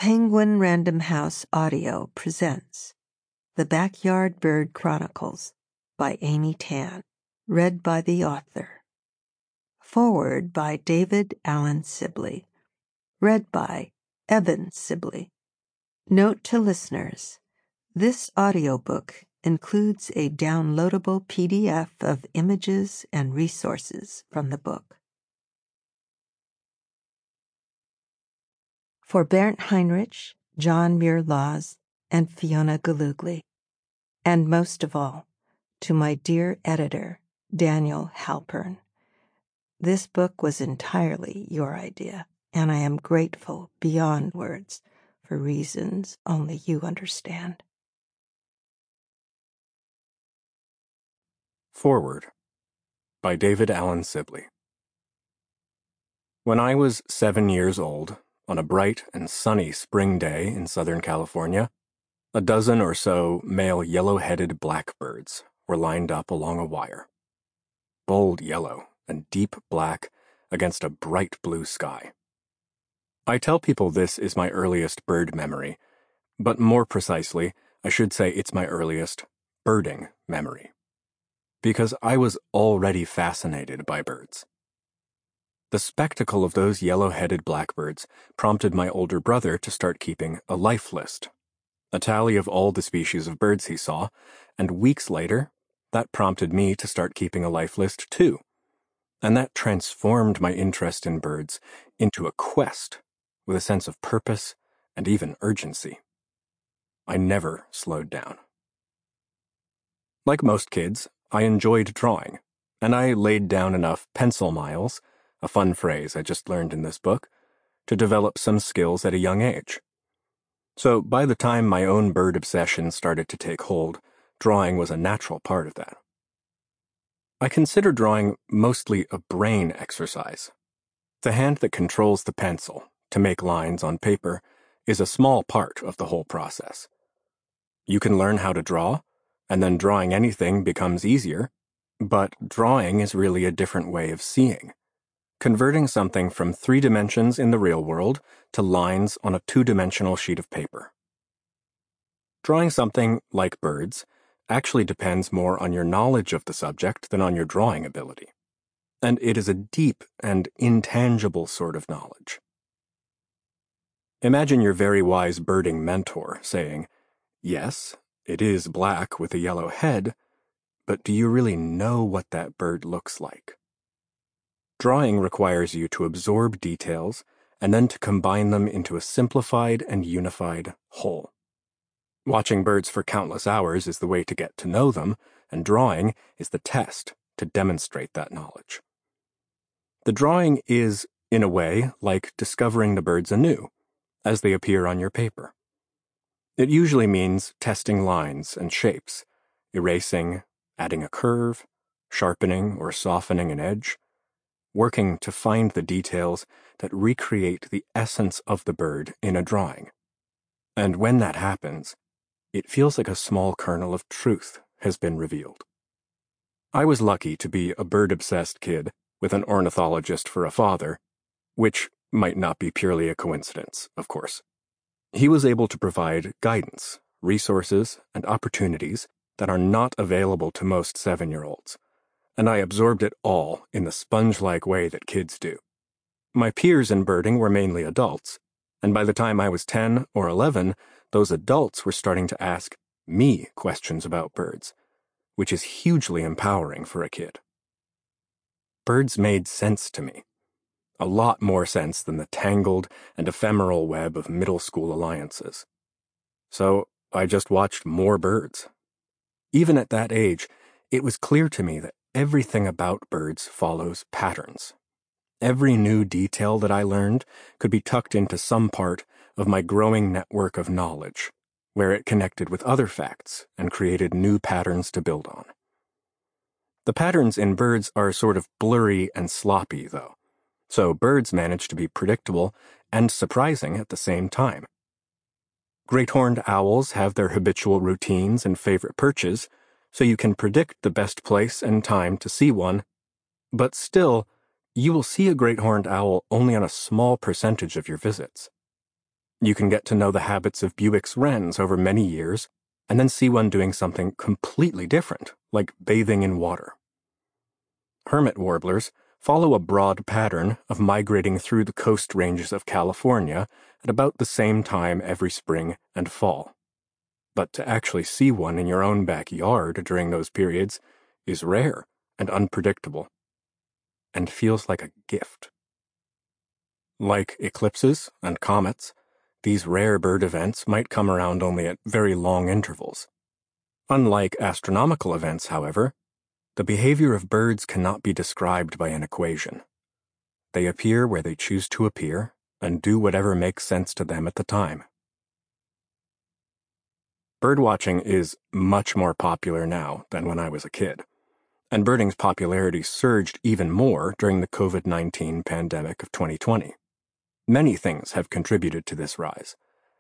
Penguin Random House Audio presents The Backyard Bird Chronicles by Amy Tan, read by the author. Foreword by David Allen Sibley, read by Evan Sibley. Note to listeners, this audiobook includes a downloadable PDF of images and resources from the book. For Bernd Heinrich, John Muir-Laws, and Fiona Galugli. And most of all, to my dear editor, Daniel Halpern. This book was entirely your idea, and I am grateful beyond words for reasons only you understand. Foreword by David Allen Sibley. When I was 7 years old, on a bright and sunny spring day in Southern California, a dozen or so male yellow-headed blackbirds were lined up along a wire. Bold yellow and deep black against a bright blue sky. I tell people this is my earliest bird memory, but more precisely, I should say it's my earliest birding memory, because I was already fascinated by birds. The spectacle of those yellow-headed blackbirds prompted my older brother to start keeping a life list, a tally of all the species of birds he saw, and weeks later, that prompted me to start keeping a life list too. And that transformed my interest in birds into a quest with a sense of purpose and even urgency. I never slowed down. Like most kids, I enjoyed drawing, and I laid down enough pencil miles, a fun phrase I just learned in this book, to develop some skills at a young age. So by the time my own bird obsession started to take hold, drawing was a natural part of that. I consider drawing mostly a brain exercise. The hand that controls the pencil to make lines on paper is a small part of the whole process. You can learn how to draw, and then drawing anything becomes easier, but drawing is really a different way of seeing, converting something from 3 dimensions in the real world to lines on a 2-dimensional sheet of paper. Drawing something like birds actually depends more on your knowledge of the subject than on your drawing ability, and it is a deep and intangible sort of knowledge. Imagine your very wise birding mentor saying, "Yes, it is black with a yellow head, but do you really know what that bird looks like?" Drawing requires you to absorb details and then to combine them into a simplified and unified whole. Watching birds for countless hours is the way to get to know them, and drawing is the test to demonstrate that knowledge. The drawing is, in a way, like discovering the birds anew, as they appear on your paper. It usually means testing lines and shapes, erasing, adding a curve, sharpening or softening an edge, working to find the details that recreate the essence of the bird in a drawing. And when that happens, it feels like a small kernel of truth has been revealed. I was lucky to be a bird-obsessed kid with an ornithologist for a father, which might not be purely a coincidence, of course. He was able to provide guidance, resources, and opportunities that are not available to most 7-year-olds, and I absorbed it all in the sponge-like way that kids do. My peers in birding were mainly adults, and by the time I was 10 or 11, those adults were starting to ask me questions about birds, which is hugely empowering for a kid. Birds made sense to me. A lot more sense than the tangled and ephemeral web of middle school alliances. So I just watched more birds. Even at that age, it was clear to me that everything about birds follows patterns. Every new detail that I learned could be tucked into some part of my growing network of knowledge, where it connected with other facts and created new patterns to build on. The patterns in birds are sort of blurry and sloppy, though, so birds manage to be predictable and surprising at the same time. Great-horned owls have their habitual routines and favorite perches, so you can predict the best place and time to see one, but still, you will see a great-horned owl only on a small percentage of your visits. You can get to know the habits of Bewick's wrens over many years, and then see one doing something completely different, like bathing in water. Hermit warblers follow a broad pattern of migrating through the coast ranges of California at about the same time every spring and fall. But to actually see one in your own backyard during those periods is rare and unpredictable, and feels like a gift. Like eclipses and comets, these rare bird events might come around only at very long intervals. Unlike astronomical events, however, the behavior of birds cannot be described by an equation. They appear where they choose to appear and do whatever makes sense to them at the time. Birdwatching is much more popular now than when I was a kid, and birding's popularity surged even more during the COVID-19 pandemic of 2020. Many things have contributed to this rise.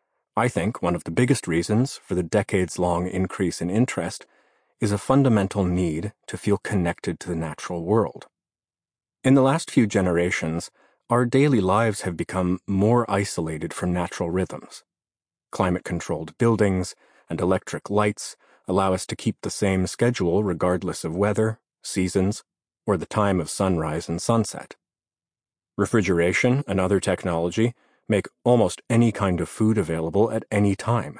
I think one of the biggest reasons for the decades-long increase in interest is a fundamental need to feel connected to the natural world. In the last few generations, our daily lives have become more isolated from natural rhythms. Climate-controlled buildings and electric lights allow us to keep the same schedule regardless of weather, seasons, or the time of sunrise and sunset. Refrigeration and other technology make almost any kind of food available at any time.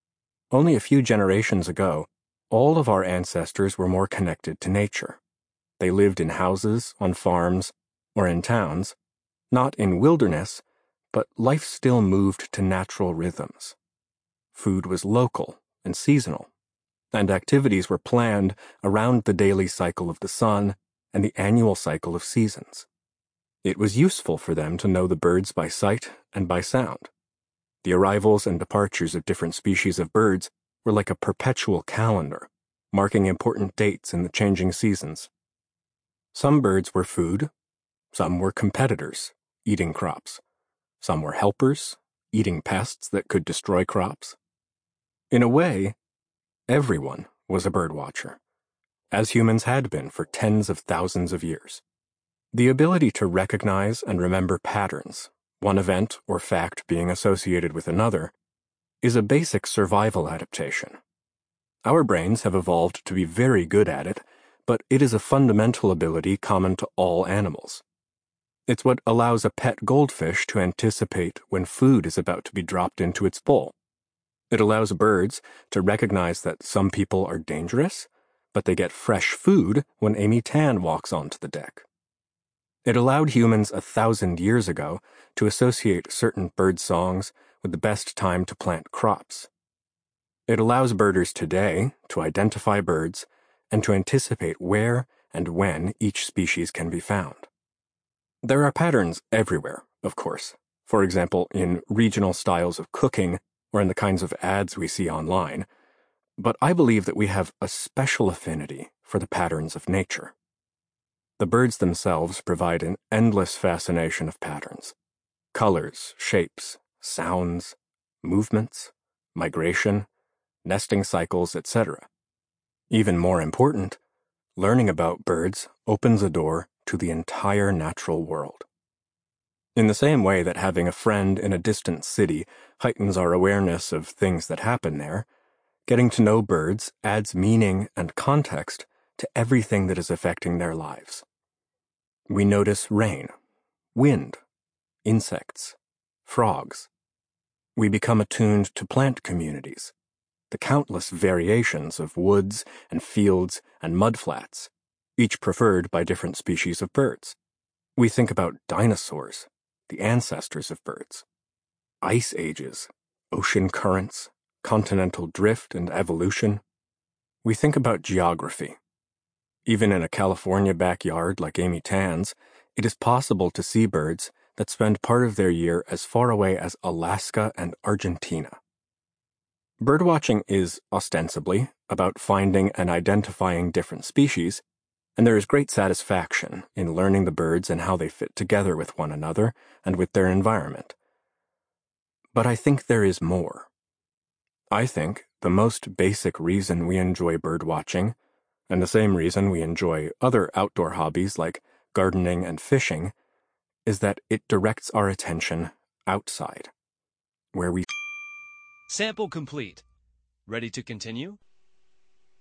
Only a few generations ago, all of our ancestors were more connected to nature. They lived in houses, on farms, or in towns, not in wilderness, but life still moved to natural rhythms. Food was local and seasonal, and activities were planned around the daily cycle of the sun and the annual cycle of seasons. It was useful for them to know the birds by sight and by sound. The arrivals and departures of different species of birds were like a perpetual calendar, marking important dates in the changing seasons. Some birds were food, some were competitors, eating crops. Some were helpers, eating pests that could destroy crops. In a way, everyone was a birdwatcher, as humans had been for tens of thousands of years. The ability to recognize and remember patterns, one event or fact being associated with another, is a basic survival adaptation. Our brains have evolved to be very good at it, but it is a fundamental ability common to all animals. It's what allows a pet goldfish to anticipate when food is about to be dropped into its bowl. It allows birds to recognize that some people are dangerous, but they get fresh food when Amy Tan walks onto the deck. It allowed humans 1,000 years ago to associate certain bird songs with the best time to plant crops. It allows birders today to identify birds and to anticipate where and when each species can be found. There are patterns everywhere, of course, for example, in regional styles of cooking or in the kinds of ads we see online, but I believe that we have a special affinity for the patterns of nature. The birds themselves provide an endless fascination of patterns: colors, shapes, sounds, movements, migration, nesting cycles, etc. Even more important, learning about birds opens a door to the entire natural world. In the same way that having a friend in a distant city heightens our awareness of things that happen there, getting to know birds adds meaning and context to everything that is affecting their lives. We notice rain, wind, insects, frogs. We become attuned to plant communities, the countless variations of woods and fields and mudflats, each preferred by different species of birds. We think about dinosaurs, the ancestors of birds, ice ages, ocean currents, continental drift and evolution. We think about geography. Even in a California backyard like Amy Tan's, it is possible to see birds that spend part of their year as far away as Alaska and Argentina. Birdwatching is, ostensibly, about finding and identifying different species, and there is great satisfaction in learning the birds and how they fit together with one another and with their environment. But I think there is more. I think the most basic reason we enjoy birdwatching, and the same reason we enjoy other outdoor hobbies like gardening and fishing, is that it directs our attention outside. where we Sample complete. Ready to continue?